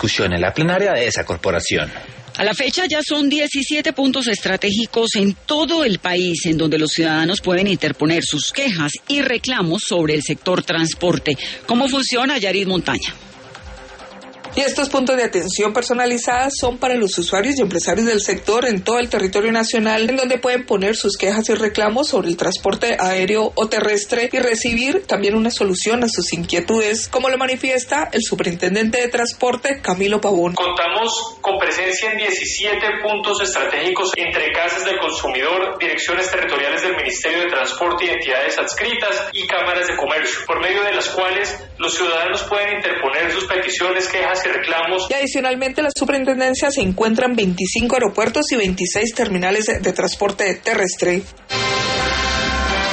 discusión en la plenaria de esa corporación. A la fecha ya son 17 puntos estratégicos en todo el país en donde los ciudadanos pueden interponer sus quejas y reclamos sobre el sector transporte. ¿Cómo funciona, Yarid Montaña? Y estos puntos de atención personalizada son para los usuarios y empresarios del sector en todo el territorio nacional, en donde pueden poner sus quejas y reclamos sobre el transporte aéreo o terrestre y recibir también una solución a sus inquietudes, como lo manifiesta el superintendente de transporte, Camilo Pavón. Contamos con presencia en 17 puntos estratégicos entre casas del consumidor, direcciones territoriales del Ministerio de Transporte y entidades adscritas y cámaras de comercio, por medio de las cuales los ciudadanos pueden interponer sus peticiones, quejas y reclamos. Y adicionalmente, en la superintendencia se encuentran 25 aeropuertos y 26 terminales de transporte terrestre.